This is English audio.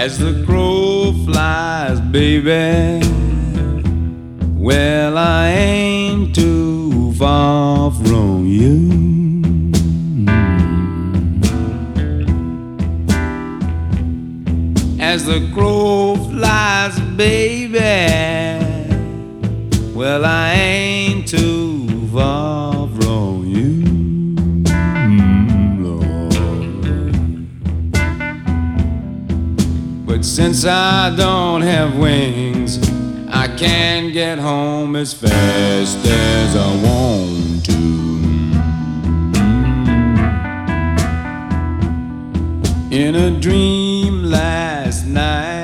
as the crow flies, baby. Well, I ain't too far from you. As the crow flies, baby. Well, I ain't too far from you, Lord. But since I don't have wings, I can't get home as fast as I want to. In a dream last night,